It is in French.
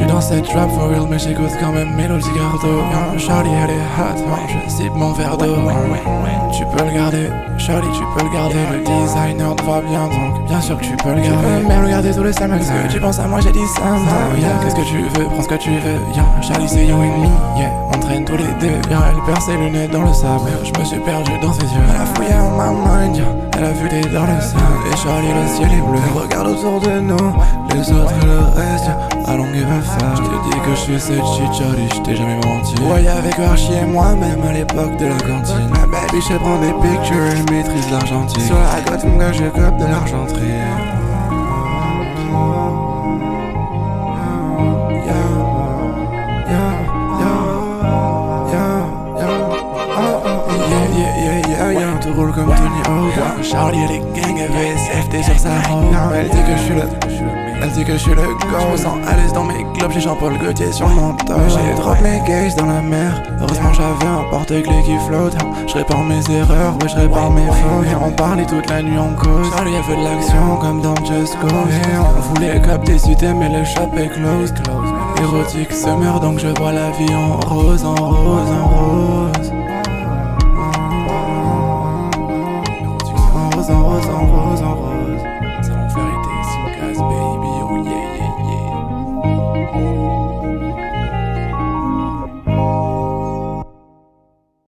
J'suis dans cette trap for real, mais j'écoute quand même Mélodie Gardot. Charlie elle est hot, je cible mon verre d'eau. Tu peux le garder, Charlie tu peux le garder. Le designer te va bien donc bien sûr que tu peux le garder. Tu peux même regarder tous les samedis. Est-ce que tu penses à moi, j'ai dit ça. Qu'est-ce que tu veux, prends ce que tu veux. Charlie c'est you and me, on traîne tous les deux. Elle perd ses lunettes dans le sable, je me suis perdu dans ses yeux. Elle a fouillé en ma mind, elle a vu des dans le sable. Et Charlie le ciel est bleu, regarde autour de nous, les autres et le reste, I don't give a fuck. Je te dis que je suis cette shit Charlie, je t'ai jamais menti. Ouais avec Archie et moi-même à l'époque de la cantine. Ma baby je prends des pictures, elle maîtrise l'argentique. Sur la côte mon gars je cope de l'argenterie. Tout roule comme Tony Hawk. Charlie elle est gang, elle veut SFT sur sa robe. Elle dit que je suis le go. Je me sens à l'aise dans mes globes, j'ai Jean-Paul Gaultier sur mon dos. J'ai drop mes gays dans la mer. Heureusement j'avais un porte-clés qui flotte. Je répare mes erreurs, ouais je répare mes fautes. Et on parlait toute la nuit en cause. Charlie elle veut de l'action comme dans Just Go. Et on voulait capter cités mais le shop est close. Érotique summer donc je vois la vie en rose, en rose, en rose. En rose, en rose, en rose, en rose.